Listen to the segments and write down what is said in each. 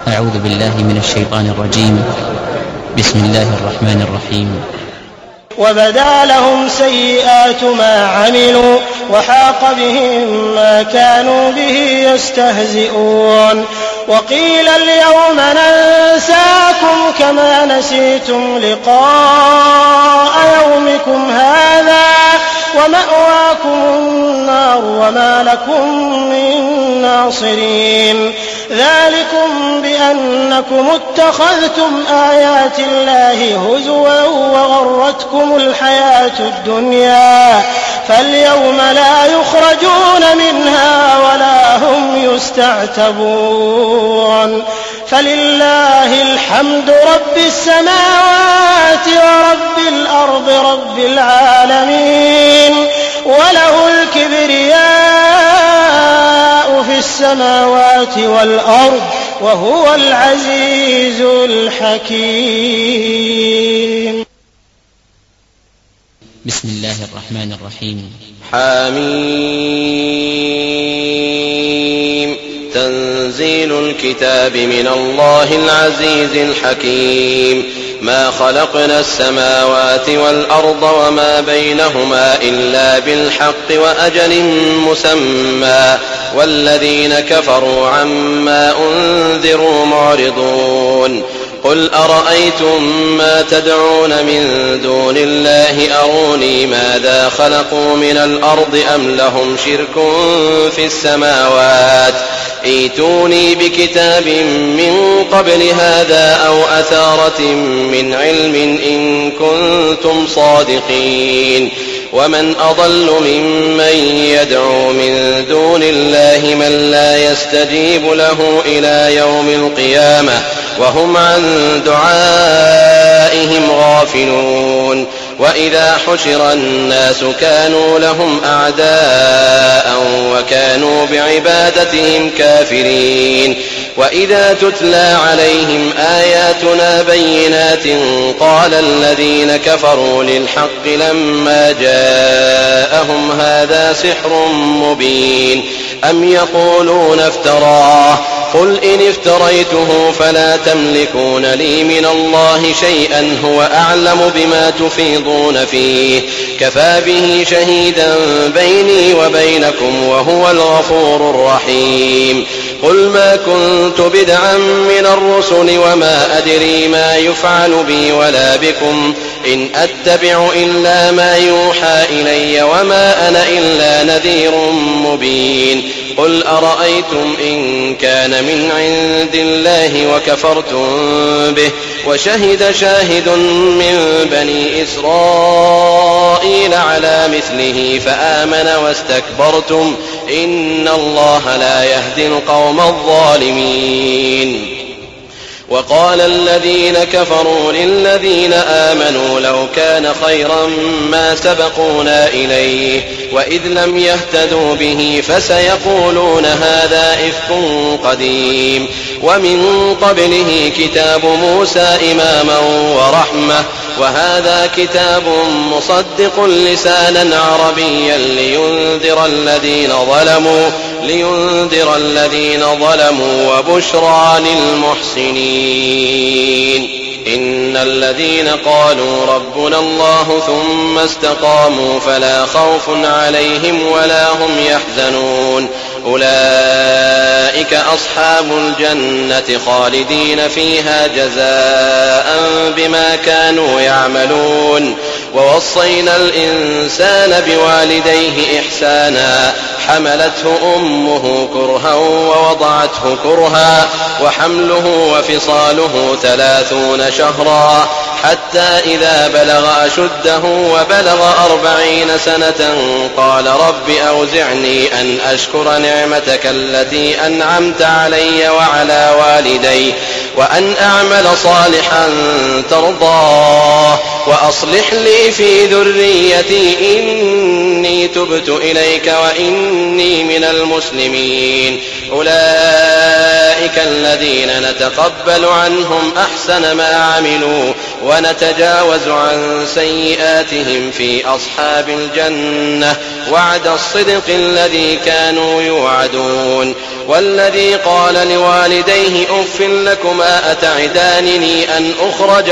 أعوذ بالله من الشيطان الرجيم. بسم الله الرحمن الرحيم. وبدا لهم سيئات ما عملوا وحاق بهم ما كانوا به يستهزئون. وقيل اليوم ننساكم كما نسيتم لقاء يومكم هذا ومأواكم النار وما لكم من ناصرين. ذلكم بأنكم اتخذتم آيات الله هزوا وغرتكم الحياة الدنيا فاليوم لا يخرجون منها ولا هم يستعتبون. فلله الحمد رب السماوات ورب الأرض رب العالمين وله الكبرياء في السماوات والأرض وهو العزيز الحكيم. بسم الله الرحمن الرحيم. حميم. تنزيل الكتاب من الله العزيز الحكيم. ما خلقنا السماوات والأرض وما بينهما إلا بالحق وأجل مسمى والذين كفروا عما أنذروا معرضون. قل أرأيتم ما تدعون من دون الله أروني ماذا خلقوا من الأرض أم لهم شرك في السماوات ائتوني بكتاب من قبل هذا أو أثارة من علم إن كنتم صادقين. ومن أضل ممن يدعو من دون الله من لا يستجيب له إلى يوم القيامة وهم عن دعائهم غافلون. وإذا حشر الناس كانوا لهم أعداء وكانوا بعبادتهم كافرين. وإذا تتلى عليهم آياتنا بينات قال الذين كفروا للحق لما جاءهم هذا سحر مبين أم يقولون افتراه قل إن افتريته فلا تملكون لي من الله شيئا هو أعلم بما تفيضون فيه كفى به شهيدا بيني وبينكم وهو الغفور الرحيم. قل ما كنت بدعا من الرسل وما أدري ما يفعل بي ولا بكم إن أتبع إلا ما يوحى إلي وما أنا إلا نذير مبين. قل أرأيتم إن كان من عند الله وكفرتم به وشهد شاهد من بني إسرائيل على مثله فآمن واستكبرتم إن الله لا يهدي القوم الظالمين. وقال الذين كفروا للذين آمنوا لو كان خيرا ما سبقونا إليه وإذ لم يهتدوا به فسيقولون هذا إفك قديم. ومن قبله كتاب موسى إماما ورحمة وهذا كتاب مصدق لسانا عربيا لينذر الذين ظلموا وبشرى للمحسنين. إن الذين قالوا ربنا الله ثم استقاموا فلا خوف عليهم ولا هم يحزنون أولئك أصحاب الجنة خالدين فيها جزاء بما كانوا يعملون. ووصينا الإنسان بوالديه إحسانا حملته أمه كرها ووضعته كرها وحمله وفصاله 30 شهرا حتى إذا بلغ أشده وبلغ 40 سنة قال رب أوزعني أن أشكر نعمتك التي أنعمت علي وعلى والدي وأن أعمل صالحا ترضاه وأصلح لي في ذريتي إني تبت إليك وإني من المسلمين. أولئك الذين نتقبل عنهم أحسن ما عملوا ونتجاوز عن سيئاتهم في أصحاب الجنة وعد الصدق الذي كانوا يوعدون. والذي قال لوالديه أف لكما أتعدانني أن أخرج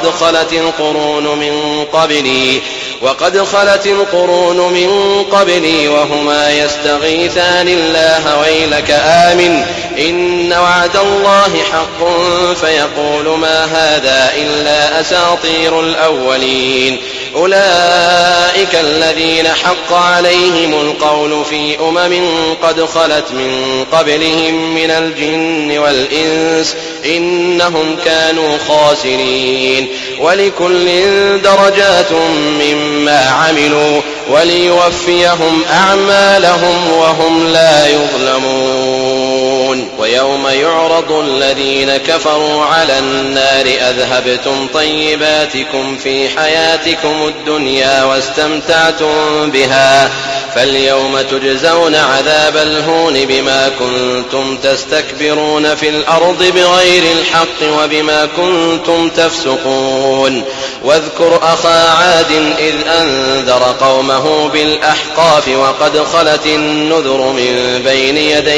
وقد خلت القرون من قبلي وهما يستغيثان الله ويلك آمن إن وعد الله حق فيقول ما هذا إلا أساطير الأولين. أولئك الذين حق عليهم القول في قد خلت من قبلهم من الجن والإنس إنهم كانوا خاسرين. ولكل درجات مما عملوا وليوفيهم أعمالهم وهم لا يظلمون. ويوم يعرض الذين كفروا على النار أذهبتم طيباتكم في حياتكم الدنيا واستمتعتم بها فاليوم تجزون عذاب الهون بما كنتم تستكبرون في الأرض بغير الحق وبما كنتم تفسقون. واذكر أخا عاد إذ أنذر قومه بالأحقاف وقد خلت النذر من بين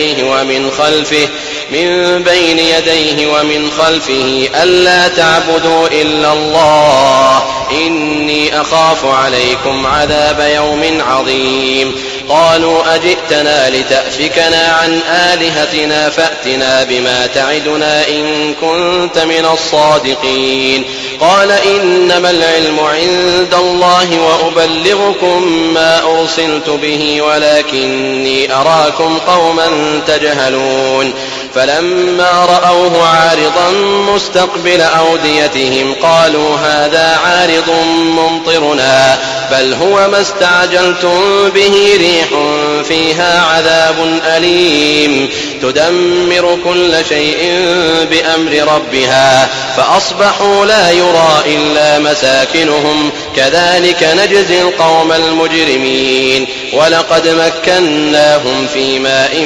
يديه ومن خلفه ألا تعبدوا إلا الله إني أخاف عليكم عذاب يوم عظيم. قالوا أجئتنا لتأفكنا عن آلهتنا فأتنا بما تعدنا إن كنت من الصادقين. قال إنما العلم عند الله وأبلغكم ما أرسلت به ولكني أراكم قوما تجهلون. فلما رأوه عارضا مستقبل أوديتهم قالوا هذا عارض ممطرنا بل هو ما استعجلتم به ريح فيها عذاب أليم تدمر كل شيء بأمر ربها فأصبحوا لا يرى إلا مساكنهم كذلك نجزي القوم المجرمين. ولقد مكناهم في ماء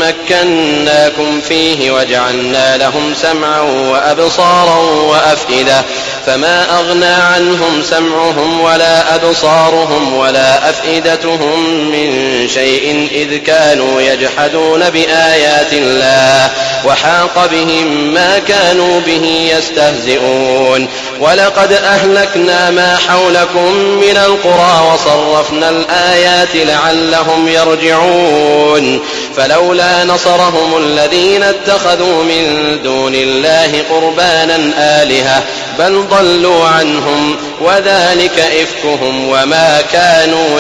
مكناكم فيه وجعلنا لهم سمعا وأبصارا وأفئدة فما أغنى عنهم سمعهم ولا أبصارهم ولا أفئدتهم من شيء إذ كانوا يجحدون بآيات الله وحاق بهم ما كانوا به يستهزئون. ولقد أهلكنا ما حولكم من القرى وصرفنا الآيات لعلهم يرجعون. فلولا نصرهم الذين اتخذوا من دون الله قربانا آلهة بل ضلوا عنهم وذلك إفكهم وما كانوا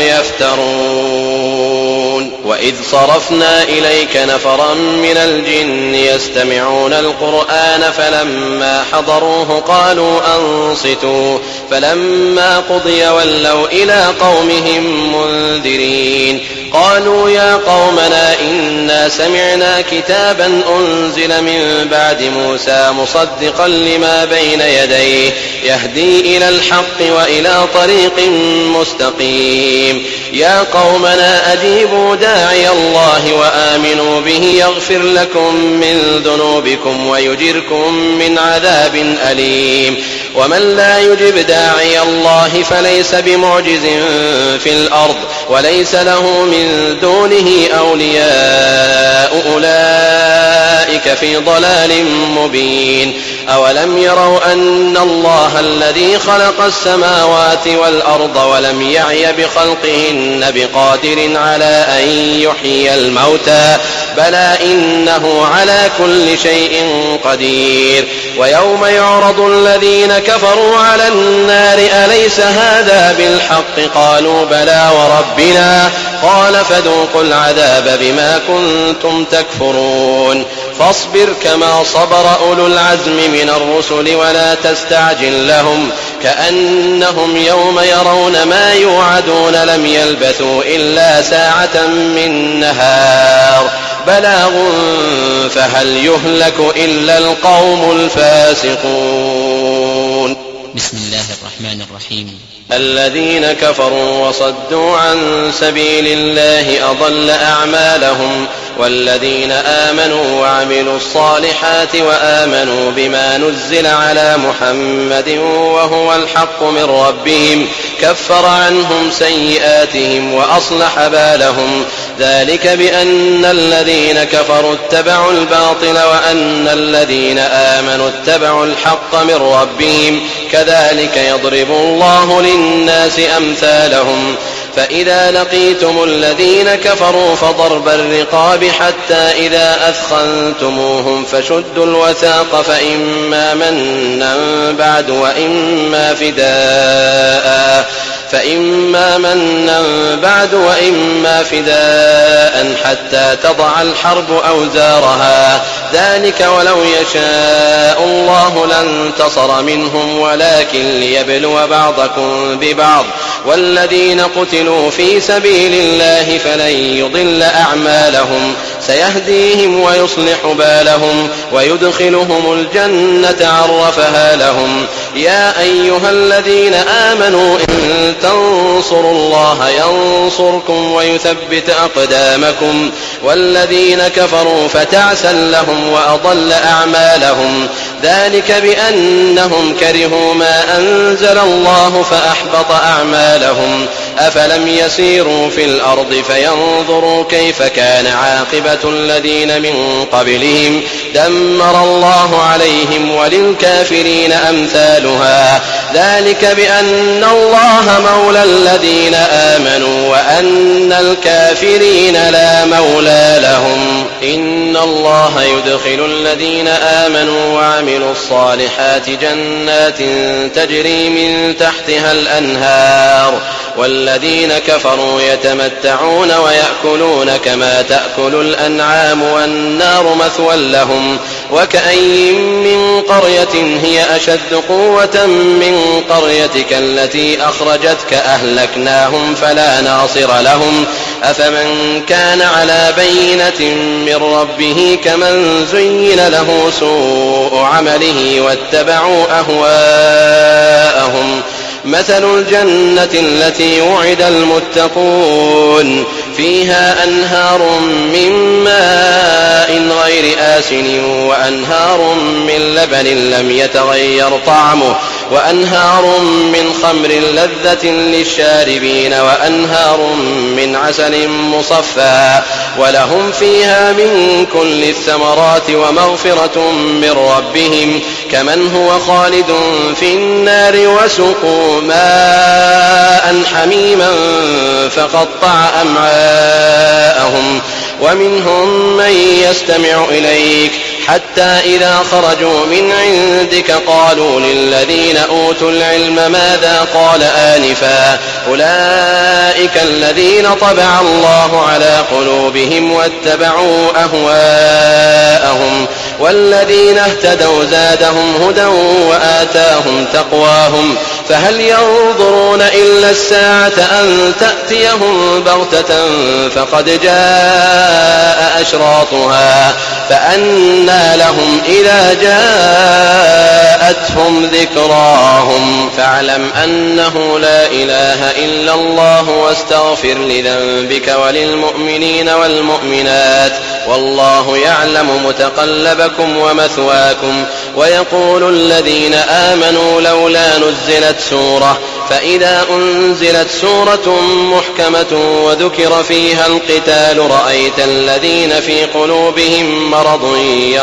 يفترون. وإذ صرفنا إليك نفرا من الجن يستمعون القرآن فلما حضروه قالوا أنصتوا فلما قضي ولوا إلى قومهم منذرين. قالوا يا قومنا إنا سمعنا كتابا أنزل من بعد موسى مصدقا لما بين يديه يهدي إلى الحق وإلى طريق مستقيم. يا قومنا أجيبوا داعي الله وآمنوا به يغفر لكم من ذنوبكم ويجركم من عذاب أليم. ومن لا يجب داعي الله فليس بمعجز في الأرض وليس له من دونه أولياء أولئك في ضلال مبين. أولم يروا أن الله الذي خلق السماوات والأرض ولم يعي بخلقهن بقادر على أن يحيي الموتى بلى إنه على كل شيء قدير. ويوم يعرض الذين كفروا على النار أليس هذا بالحق قالوا بلى وربنا قال فذوقوا العذاب بما كنتم تكفرون. فاصبر كما صبر أولو العزم من الرسل ولا تستعجل لهم كأنهم يوم يرون ما يوعدون لم يلبثوا إلا ساعة من نهار بلاغ فهل يهلك إلا القوم الفاسقون. بسم الله الرحمن الرحيم. الذين كفروا وصدوا عن سبيل الله أضل أعمالهم، والذين آمنوا وعملوا الصالحات وآمنوا بما نزل على محمد وهو الحق من ربهم كفر عنهم سيئاتهم وأصلح بالهم، ذلك بأن الذين كفروا اتبعوا الباطل وأن الذين آمنوا اتبعوا الحق من ربهم، كذلك يضرب الله للناس أمثالهم. فإذا لقيتم الذين كفروا فضرب الرقاب حتى إذا أثخنتموهم فشدوا الوثاق فإما منا بعد وإما فداء حتى تضع الحرب أوزارها، ذلك ولو يشاء الله لانتصر منهم ولكن ليبلو بعضكم ببعض، والذين قتلوا في سبيل الله فلن يضل أعمالهم، سيهديهم ويصلح بالهم ويدخلهم الجنة عرفها لهم. يا أيها الذين آمنوا إن تنصروا الله ينصركم ويثبت أقدامكم، والذين كفروا فتعسا لهم وأضل أعمالهم، ذلك بأنهم كرهوا ما أنزل الله فأحبط أعمالهم. أفلم يسيروا في الأرض فينظروا كيف كان عاقبة الذين من قبلهم، دمر الله عليهم وللكافرين أمثالها، ذلك بأن الله مولى الذين آمنوا وأن الكافرين لا مولى لهم. إن الله يدخل الذين آمنوا وعملوا الصالحات جنات تجري من تحتها الأنهار، والذين كفروا يتمتعون ويأكلون كما تأكل الأنعام والنار مثوى لهم. وكأين من قرية هي أشد قوة من قريتك التي أخرجتك أهلكناهم فلا ناصر لهم. أفمن كان على بينة من ربه كمن زين له سوء عمله واتبعوا أهواءهم. مثل الجنة التي وعد المتقون فيها أنهار من ماء غير آسن وأنهار من لبن لم يتغير طعمه وأنهار من خمر لذة للشاربين وأنهار من عسل مصفى، ولهم فيها من كل الثمرات ومغفرة من ربهم، كمن هو خالد في النار وسقوا ماء حميما فقطع أمعاءهم. ومنهم من يستمع إليك حتى إذا خرجوا من عندك قالوا للذين أوتوا العلم ماذا قال آنفا، أولئك الذين طبع الله على قلوبهم واتبعوا أهواءهم، والذين اهتدوا زادهم هدى وآتاهم تقواهم. فهل ينظرون إلا الساعة أن تأتيهم بغتة فقد جاء أشراطها، فأنى لهم إذا جاءتهم ذكراهم. فاعلم أنه لا إله إلا الله واستغفر لذنبك وللمؤمنين والمؤمنات، والله يعلم متقلبكم ومثواكم. ويقول الذين آمنوا لولا نزلت سورة، فإذا أنزلت سورة محكمة وذكر فيها القتال رأيت الذين في قلوبهم مرض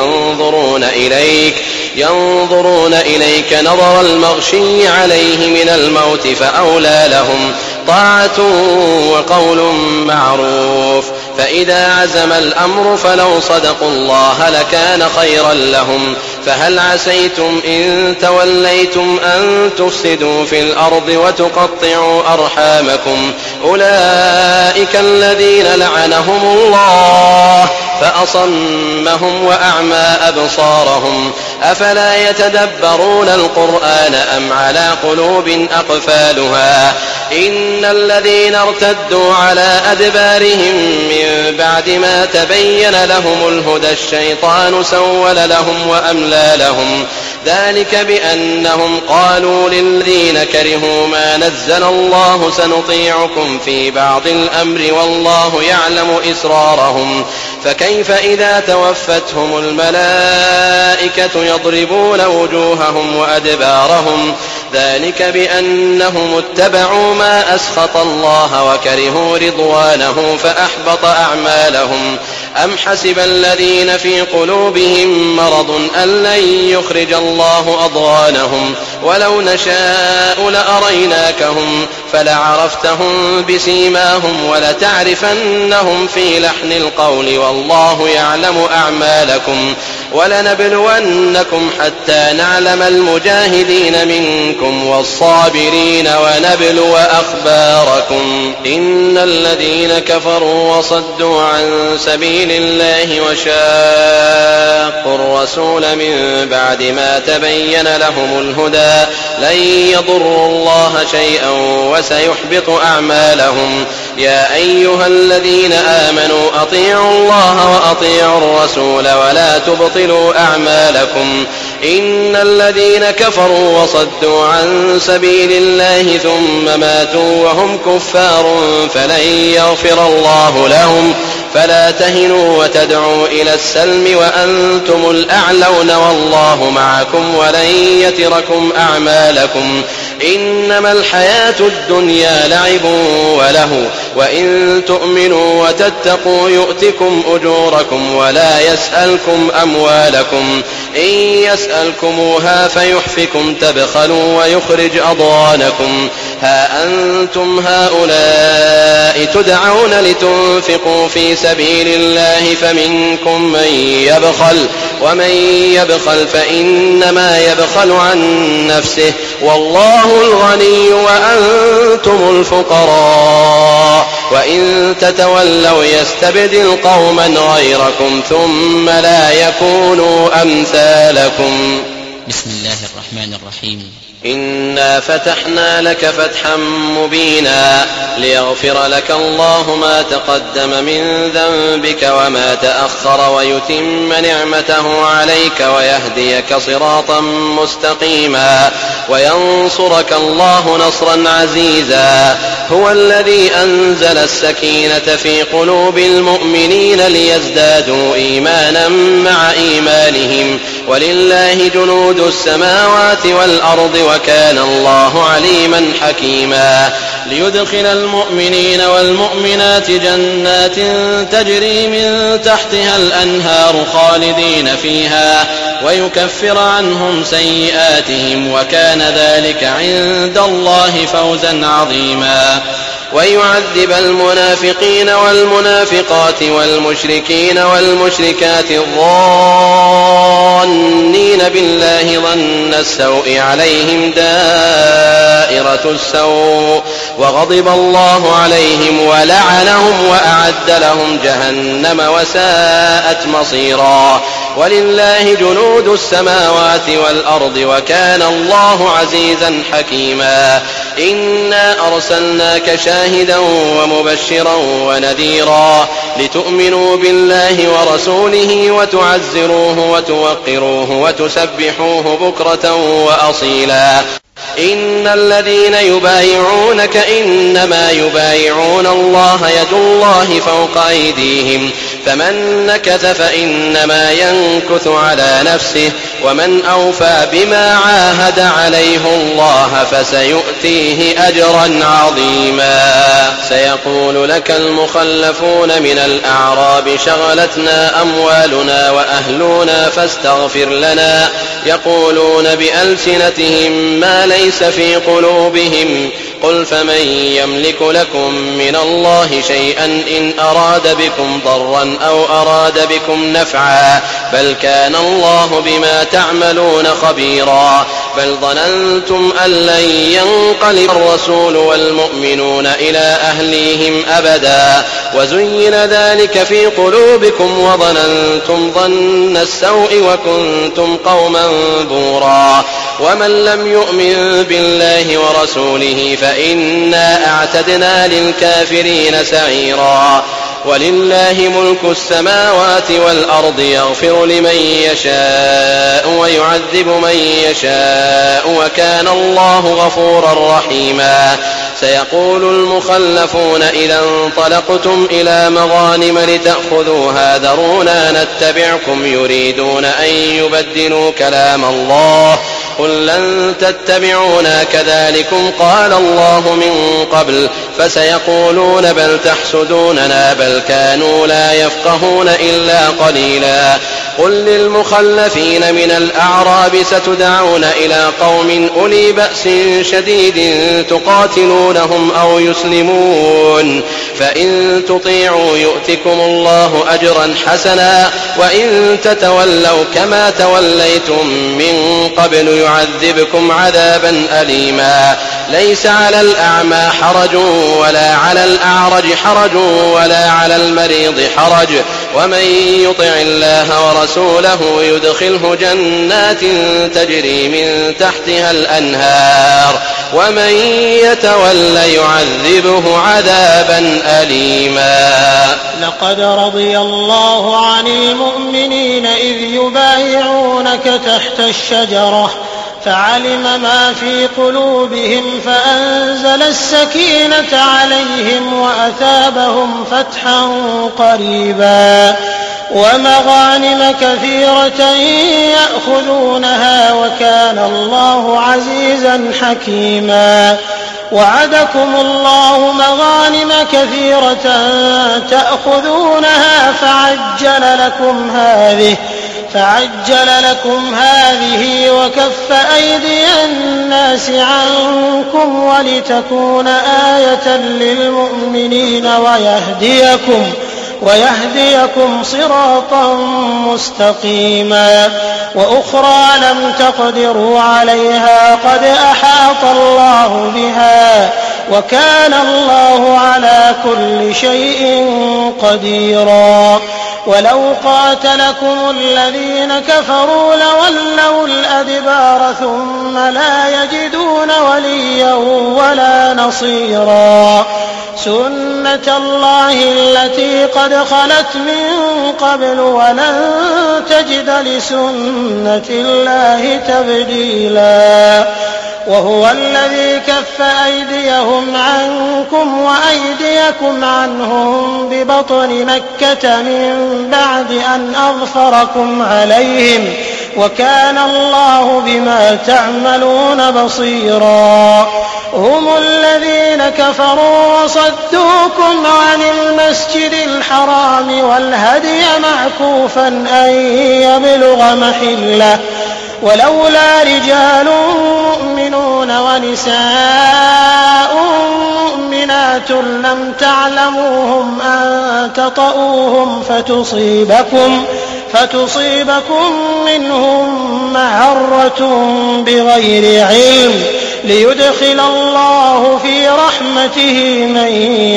ينظرون إليك نظر المغشي عليه من الموت، فأولى لهم طاعة وقول معروف. فإذا عزم الأمر فلو صدقوا الله لكان خيرا لهم. فهل عسيتم إن توليتم أن تفسدوا في الأرض وتقطعوا أرحامكم، أولئك الذين لعنهم الله فأصمهم وأعمى أبصارهم. أفلا يتدبرون القرآن أم على قلوب أقفالها. إن الذين ارتدوا على أدبارهم من بعد ما تبين لهم الهدى الشيطان سول لهم وأملى لهم ذلك بأنهم قالوا للذين كرهوا ما نزل الله سنطيعكم في بعض الأمر والله يعلم إسرارهم فكيف إذا توفتهم الملائكة يضربون وجوههم وأدبارهم ذلك بأنهم اتبعوا ما أسخط الله وكرهوا رضوانه فأحبط أعمالهم أم حسب الذين في قلوبهم مرض أن لن يخرج الله أضغانهم ولو نشاء لأريناكهم فلعرفتهم بسيماهم ولتعرفنهم في لحن القول والله يعلم أعمالكم ولنبلونكم حتى نعلم المجاهدين منكم والصابرين ونبلو أخباركم إن الذين كفروا وصدوا عن سبيل الله وشاقوا الرسول من بعد ما تبين لهم الهدى لن يضروا الله شيئا وسيحبط أعمالهم يا أيها الذين آمنوا أطيعوا الله وأطيعوا الرسول ولا تبطلوا أعمالكم إن الذين كفروا وصدوا عن سبيل الله ثم ماتوا وهم كفار فلن يغفر الله لهم فلا تهنوا وتدعوا إلى السلم وأنتم الأعلون والله معكم ولن يتركم أعمالكم إنما الحياة الدنيا لعب وله وإن تؤمنوا وتتقوا يؤتكم أجوركم ولا يسألكم أموالكم إن يسألكموها فيحفكم تبخلوا ويخرج أضغانكم ها أنتم هؤلاء تدعون لتنفقوا في سبيل الله فمنكم من يبخل ومن يبخل فإنما يبخل عن نفسه والله الغني وأنتم الفقراء وإن تتولوا يستبدل قوما غيركم ثم لا يكونوا أمثالكم. بسم الله الرحمن الرحيم. إنا فتحنا لك فتحا مبينا ليغفر لك الله ما تقدم من ذنبك وما تأخر ويتم نعمته عليك ويهديك صراطا مستقيما وينصرك الله نصرا عزيزا هو الذي أنزل السكينة في قلوب المؤمنين ليزدادوا إيمانا مع إيمانهم ولله جنود السماوات والأرض وكان الله عليما حكيما ليدخل المؤمنين والمؤمنات جنات تجري من تحتها الأنهار خالدين فيها ويكفر عنهم سيئاتهم وكان ذلك عند الله فوزا عظيما ويعذب المنافقين والمنافقات والمشركين والمشركات الظانين بالله ظن السوء عليهم دائرة السوء وغضب الله عليهم ولعنهم وأعد لهم جهنم وساءت مصيرا ولله جنود السماوات والأرض وكان الله عزيزا حكيما إنا أرسلناك شاهدا ومبشرا ونذيرا لتؤمنوا بالله ورسوله وتعزروه وتوقروه وتسبحوه بكرة وأصيلا إن الذين يبايعونك إنما يبايعون الله يد الله فوق أيديهم فمن نكث فإنما ينكث على نفسه ومن أوفى بما عاهد عليه الله فسيؤتيه أجرا عظيما سيقول لك المخلفون من الأعراب شغلتنا أموالنا وأهلنا فاستغفر لنا يقولون بألسنتهم ما ليس في قلوبهم قل فمن يملك لكم من الله شيئا إن أراد بكم ضرا أو أراد بكم نفعا بل كان الله بما تعملون خبيرا بل ظننتم أن لن ينقلب الرسول والمؤمنون إلى أهليهم أبدا وزين ذلك في قلوبكم وظننتم ظن السوء وكنتم قوما بورا ومن لم يؤمن بالله ورسوله فإنا أعتدنا للكافرين سعيرا ولله ملك السماوات والأرض يغفر لمن يشاء ويعذب من يشاء وكان الله غفورا رحيما سيقول المخلفون إذا انطلقتم إلى مغانم لتأخذوها ذرونا نتبعكم يريدون أن يبدلوا كلام الله قل لن تتبعونا كذلكم قال الله من قبل فسيقولون بل تحسدوننا بل كانوا لا يفقهون إلا قليلا قل للمخلفين من الأعراب ستدعون إلى قوم أولي بأس شديد تقاتلونهم أو يسلمون فإن تطيعوا يؤتكم الله أجرا حسنا وإن تتولوا كما توليتم من قبل يعذبكم عذابا أليما ليس على الأعمى حرج ولا على الأعرج حرج ولا على المريض حرج ومن يطع الله ورسوله يدخله جنات تجري من تحتها الأنهار ومن يتول يعذبه عذابا أليما لقد رضي الله عن المؤمنين إذ يبايعونك تحت الشجرة فعلم ما في قلوبهم فأنزل السكينة عليهم وأثابهم فتحا قريبا ومغانم كثيرة يأخذونها وكان الله عزيزا حكيما وعدكم الله مغانم كثيرة تأخذونها فعجل لكم هذه وكف أيدي الناس عنكم ولتكون آية للمؤمنين ويهديكم صراطا مستقيما وأخرى لم تقدروا عليها قد أحاط الله بها وكان الله على كل شيء قديرا ولو قاتلكم الذين كفروا لولوا الأدبار ثم لا يجدون وليا ولا نصيرا سنة الله التي قد خلت من قبل ولن تجد لسنة الله تبديلا وهو الذي كف أيديهم عنكم وأيديكم عنهم ببطن مكة من بعد أن أظفركم عليهم وكان الله بما تعملون بصيرا هم الذين كفروا وصدوكم عن المسجد الحرام والهدي معكوفا أن يبلغ محله ولولا رجال مؤمنون ونساء مؤمنات لم تعلموهم أن تطؤوهم فتصيبكم منهم معرة بغير علم ليدخل الله في رحمته من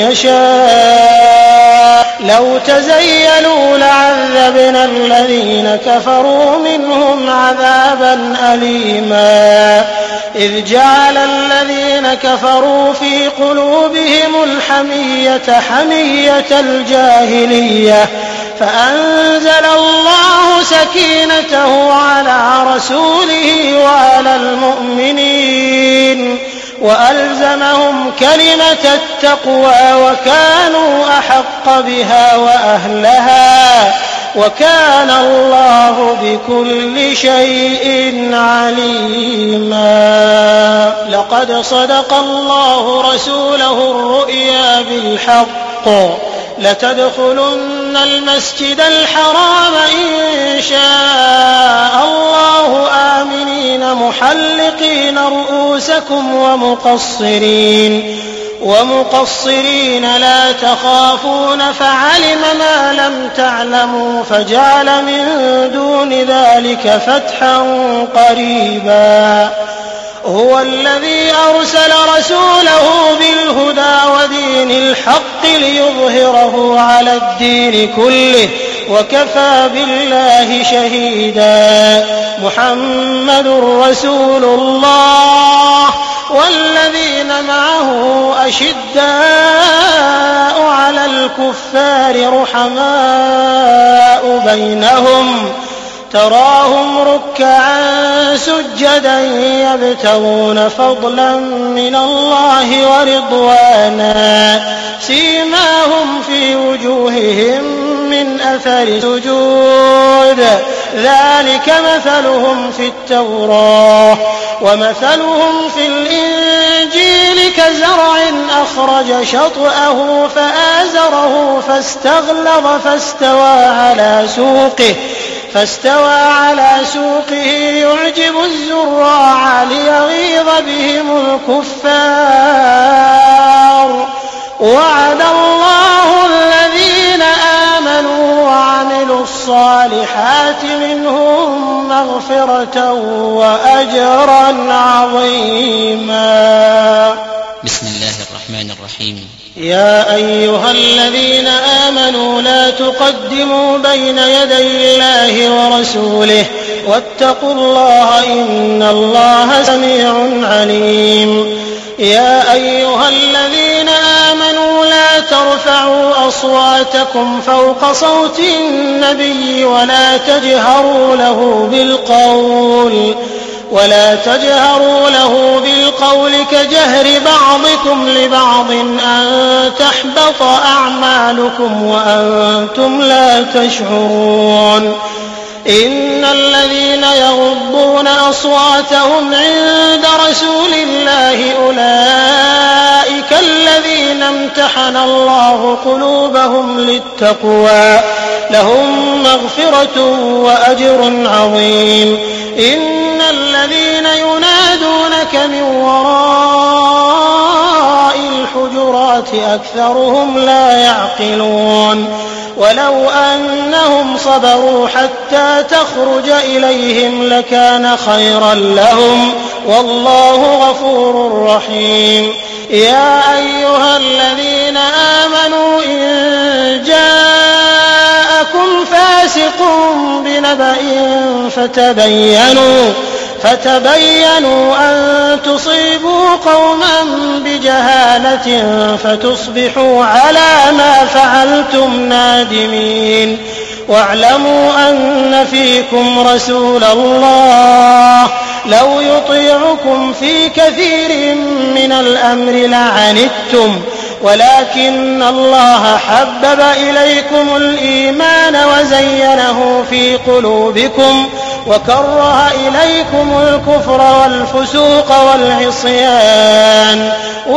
يشاء لو تزيلوا لعذبنا الذين كفروا منهم عذابا أليما إذ جعل الذين كفروا في قلوبهم الحمية حمية الجاهلية فأنزل الله سكينته على رسوله وعلى المؤمنين وألزمهم كلمة التقوى وكانوا أحق بها وأهلها وكان الله بكل شيء عليما لقد صدق الله رسوله الرؤيا بالحق لتدخلن المسجد الحرام إن شاء الله آمنين محلقين رؤوسكم ومقصرين لا تخافون فعلم ما لم تعلموا فجعل من دون ذلك فتحا قريبا هو الذي أرسل رسوله بالهدى ودين الحق ليظهره على الدين كله وكفى بالله شهيدا. محمد رسول الله والذين معه أشداء على الكفار رحماء بينهم تراهم ركعا سجدا يبتغون فضلا من الله ورضوانا سيماهم في وجوههم من أثر السجود ذلك مثلهم في التوراة ومثلهم في الإنجيل كزرع أخرج شطأه فآزره فاستوى على سوقه يعجب الزراع ليغيظ بهم الكفار. وعد الله الذين آمنوا وعملوا الصالحات منهم مغفرة وأجرا عظيما. بسم الله الرحمن الرحيم. يا أيها الذين آمنوا لا تقدموا بين يدي الله ورسوله واتقوا الله إن الله سميع عليم. يا أيها الذين آمنوا لا ترفعوا أصواتكم فوق صوت النبي ولا تجهروا له بالقول كجهر بعضكم لبعض أن تحبط أعمالكم وأنتم لا تشعرون. إن الذين يغضون أصواتهم عند رسول الله أولئك الذين امتحن الله قلوبهم للتقوى لهم مغفرة وأجر عظيم. إن الذين ينادونك من وراء الحجرات أكثرهم لا يعقلون. ولو أنهم صبروا حتى تخرج إليهم لكان خيرا لهم والله غفور رحيم. يا أيها الذين آمنوا إن جاءكم فاسق بنبأ فتبينوا أن تصيبوا قوما بجهالة فتصبحوا على ما فعلتم نادمين. واعلموا أن فيكم رسول الله لو يطيعكم في كثير من الأمر لعنتم ولكن الله حبب إليكم الإيمان وزينه في قلوبكم وكره إليكم الكفر والفسوق والعصيان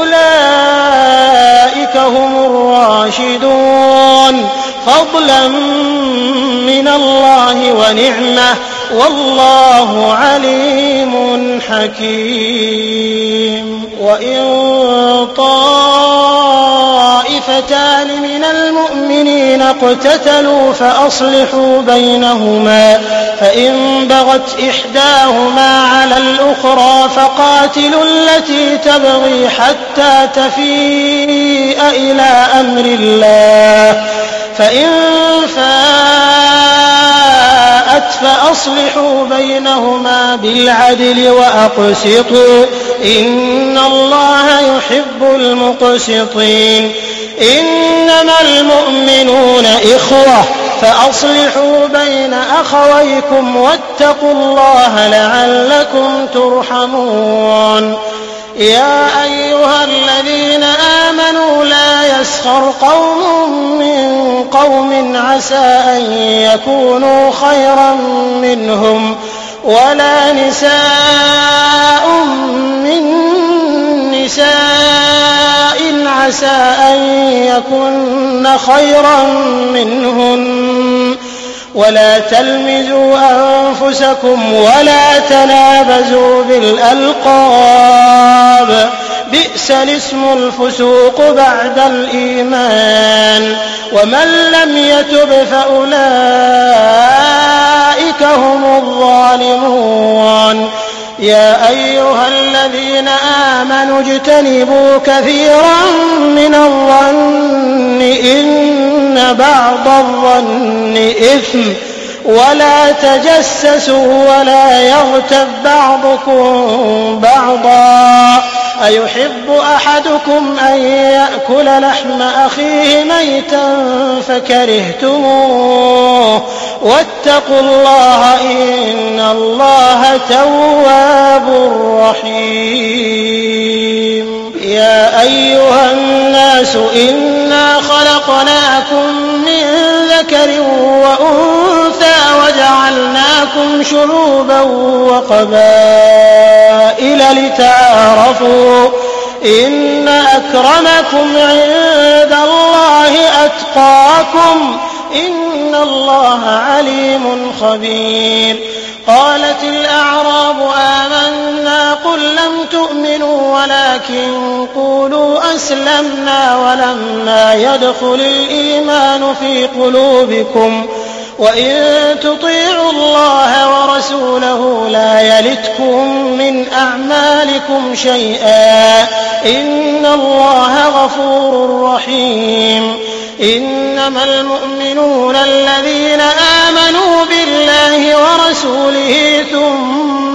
أولئك هم الراشدون فضلا من الله ونعمة والله عليم حكيم. وإن طائفتان من المؤمنين اقتتلوا فأصلحوا بينهما فإن بغت إحداهما على الأخرى فقاتلوا التي تبغي حتى تفيء إلى أمر الله فإن فاءت فأصلحوا بينهما بالعدل وأقسطوا إن الله يحب المقسطين. إنما المؤمنون إخوة فأصلحوا بين أخويكم واتقوا الله لعلكم ترحمون. يا أيها الذين آمنوا لا يسخر قوم من قوم عسى أن يكونوا خيرا منهم ولا نساء من نساء عسى أن يكن خيرا منهن ولا تلمزوا أنفسكم ولا تنابزوا بالألقاب بئس الاسم الفسوق بعد الإيمان ومن لم يتب فأولئك هم الظالمون. يا أيها الذين آمنوا اجتنبوا كثيرا من الظن إن إن بعض الظن إثم ولا تجسسوا ولا يغتب بعضكم بعضا أيحب أحدكم أن يأكل لحم أخيه ميتا فكرهتموه واتقوا الله إن الله تواب رحيم يا أيها الناس إنا خلقناكم من ذكر وأنثى وجعلناكم شعوبا وقبائل لتعارفوا إن أكرمكم عند الله أتقاكم إن الله عليم خبير قالت الأعراب آمنا قل لم تؤمنوا ولكن قولوا أسلمنا ولما يدخل الإيمان في قلوبكم وإن تطيعوا الله ورسوله لا يلتكم من أعمالكم شيئا إن الله غفور رحيم إنما المؤمنون الذين آمنوا بالله ورسوله ثم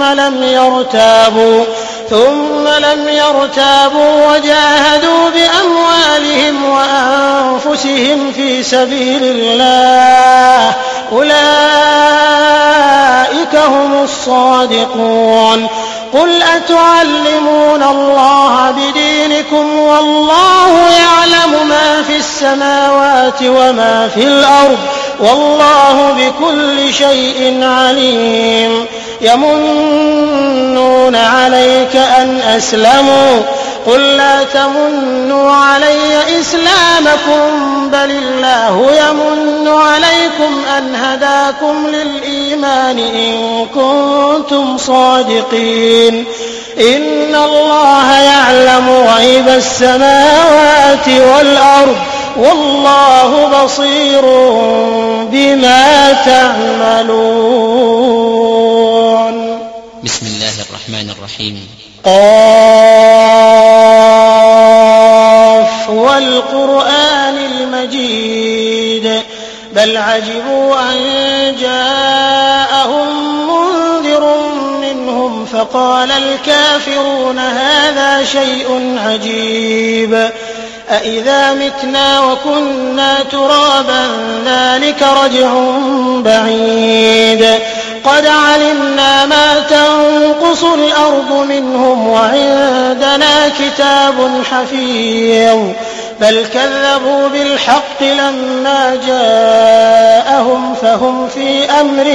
لم يرتابوا وجاهدوا بأموالهم وأنفسهم في سبيل الله أولئك هم الصادقون قل أتعلمون الله بدينكم والله يعلم ما في السماوات وما في الأرض والله بكل شيء عليم يمنون عليك أن أسلموا قل لا تمنوا علي إسلامكم بل الله يمن عليكم أن هداكم للإيمان إن كنتم صادقين إن الله يعلم غيب السماوات والأرض والله بصير بما تعملون. بسم الله الرحمن الرحيم. قاف والقرآن المجيد بل عجبوا أن جاءهم منذر منهم فقال الكافرون هذا شيء عجيب أإذا متنا وكنا ترابا ذلك رجع بعيد قد علمنا ما تنقص الأرض منهم وعندنا كتاب حفيظ بل كذبوا بالحق لما جاءهم فهم في أمر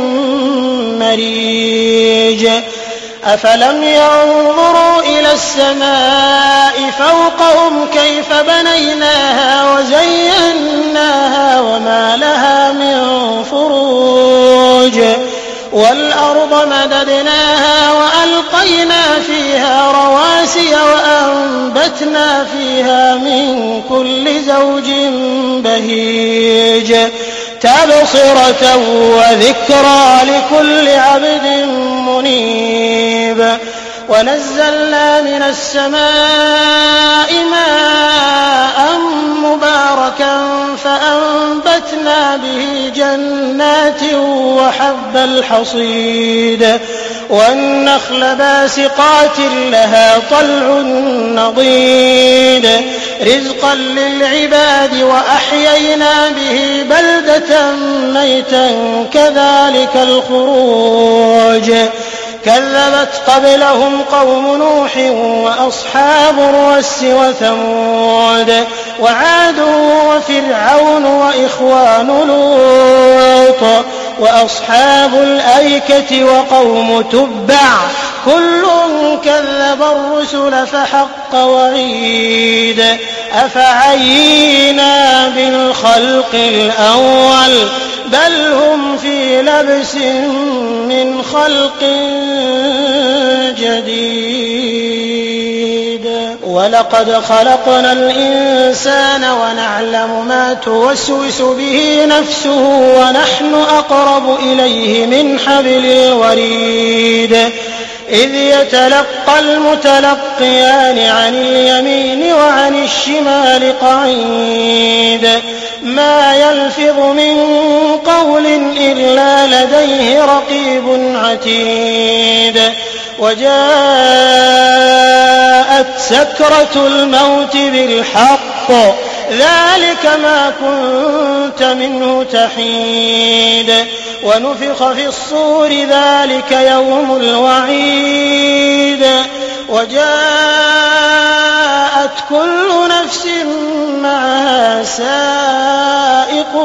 مريج أفلم ينظروا إلى السماء فوقهم كيف بنيناها وزيناها وما لها من فروج والأرض مددناها وألقينا فيها رواسي وأنبتنا فيها من كل زوج بهيج تبصرة وذكرى لكل عبد منيب ونزلنا من السماء ماء مباركا فأنبتنا به جنات وحب الحصيد والنخل باسقات لها طلع نضيد رزقا للعباد وأحيينا به بلدة ميتا كذلك الخروج كذبت قبلهم قوم نوح وأصحاب الرس وثمود وعاد وفرعون وإخوان لوط وأصحاب الأيكة وقوم تبع كل كذب الرسل فحق وعيد أفعينا بالخلق الأول بل هم في لبس من خلق جديد ولقد خلقنا الإنسان ونعلم ما توسوس به نفسه ونحن أقرب إليه من حبل الوريد إذ يتلقى المتلقيان عن اليمين وعن الشمال قعيد ما يلفظ من قول إلا لديه رقيب عتيد وجاءت سكرة الموت بالحق ذلك ما كنت منه تحيد ونفخ في الصور ذلك يوم الوعيد وجاءت كل نفس معها سائق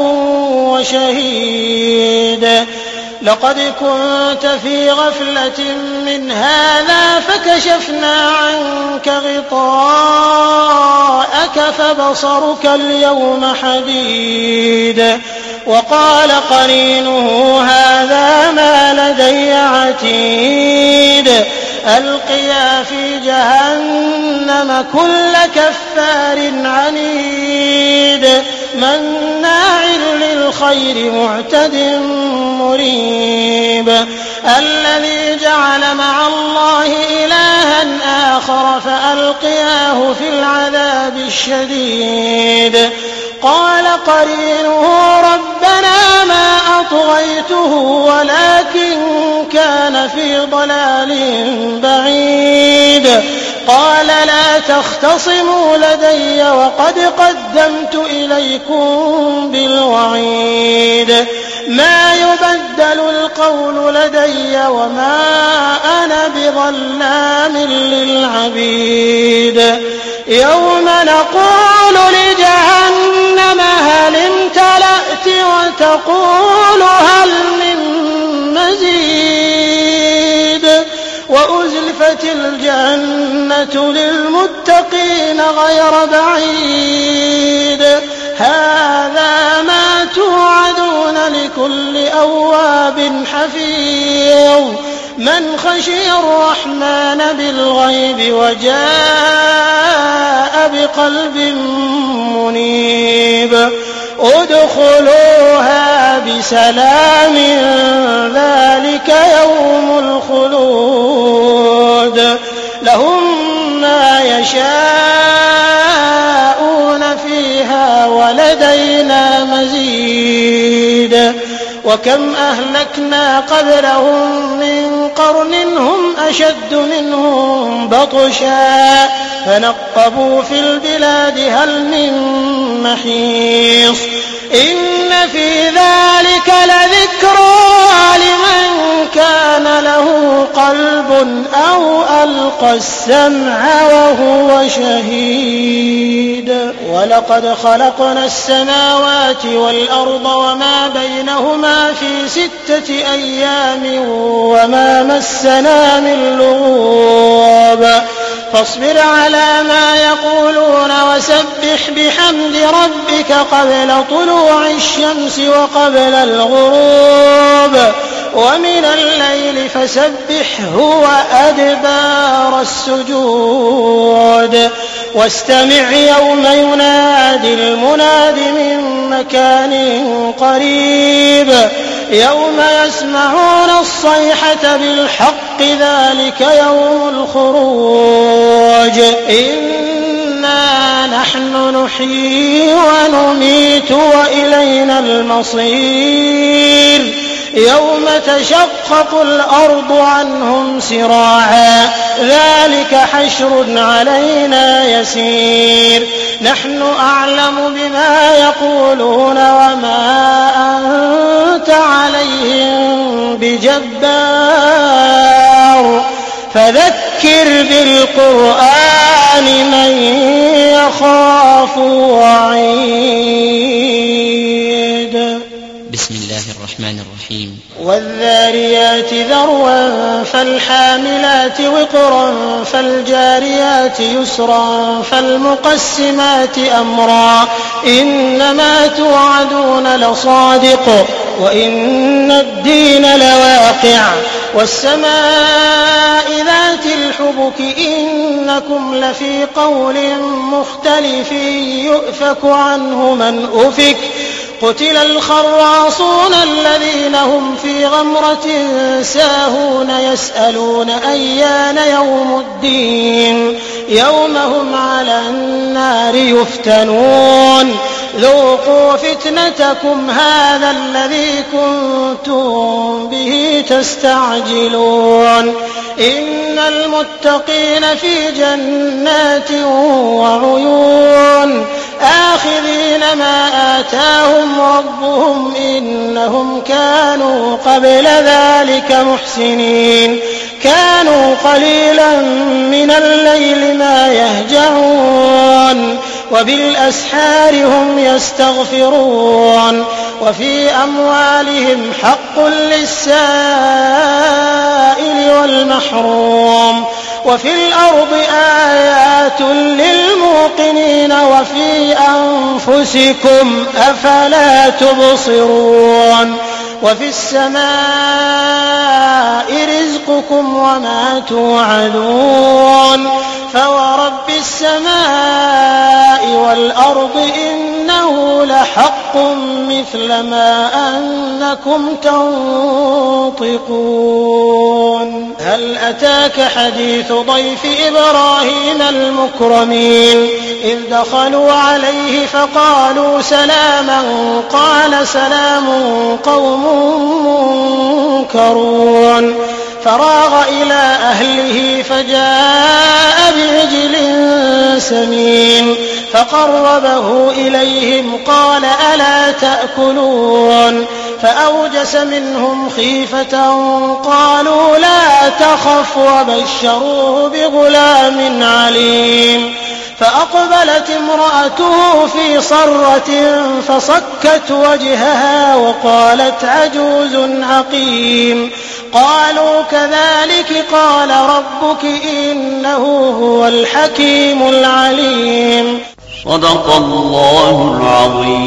وشهيد لقد كنت في غفلة من هذا فكشفنا عنك غطاءك فبصرك اليوم حديد وقال قرينه هذا ما لدي عتيد ألقيا في جهنم كل كفار عنيد مناع للخير معتد مريب الذي جعل مع الله إلها آخر فألقياه في العذاب الشديد قال قرينه ربنا ما أطغيته ولكن كان في ضلال بعيد قال لا تختصموا لدي وقد قدمت إليكم بالوعيد ما يبدل القول لدي وما أنا بظلام للعبيد يوم نقول لجهنم هل امتلأت وتقول هل من مزيد وأزلفت الجنة للمتقين غير بعيد هذا ما توعدون لكل أواب حفيظ من خشي الرحمن بالغيب وجاء بقلب منيب ادخلوها بسلام ذلك يوم الخلود لهم ما يشاءون فيها ولدينا مزيد وكم أهلكنا قبلهم من قرن هم أشد منهم بطشا فنقبوا في البلاد هل من محيص إن في ذلك لذكرى لمن كان له قلب أو ألقى السمع وهو شهيد ولقد خلقنا السماوات والأرض وما بينهما في 6 أيام وما مسنا من لغوب فاصبر على ما يقولون وسبح بحمد ربك قبل طلوع الشمس وقبل الغروب ومن الليل فسبحه وأدبار السجود واستمع يوم ينادي المناد من مكان قريب يوم يسمعون الصيحة بالحق ذلك يوم الخروج إنا نحن نحيي ونميت وإلينا المصير يوم تشقق الأرض عنهم سراعا ذلك حشر علينا يسير نحن أعلم بما يقولون وما أنت عليهم بجبار فذكر بالقرآن من يخاف وعيد بسم الله الرحمن الرحيم والذاريات ذروا فالحاملات وقرا فالجاريات يسرا فالمقسمات أمرا إنما توعدون لصادق وإن الدين لواقع والسماء ذات الحبك إنكم لفي قول مختلف يؤفك عنه من أفك قتل الخراصون الذين هم في غمرة ساهون يسألون أيان يوم الدين يوم هم على النار يفتنون ذوقوا فتنتكم هذا الذي كنتم به تستعجلون إن المتقين في جنات وعيون آخذين ما آتاهم ربهم إنهم كانوا قبل ذلك محسنين كانوا قليلا من الليل ما يهجعون وبالأسحار هم يستغفرون وفي أموالهم حق للسائل والمحروم وفي الأرض آيات للموقنين وفي أنفسكم أفلا تبصرون وفي السماء رزقكم وما توعدون فورب السماء والأرض إنه لحق مثل ما أنكم تنطقون هل أتاك حديث ضيف إبراهيم المكرمين إذ دخلوا عليه فقالوا سلاما قال سلام قوم منكرون فراغ إلى أهله فجاء بعجل سمين فقربه إليهم قال ألا تأكلون فأوجس منهم خيفة قالوا لا تخف وبشروه بغلام عليم فأقبلت امرأته في صرة فصكت وجهها وقالت عجوز عقيم قالوا كذلك قال ربك إنه هو الحكيم العليم صدق الله العظيم.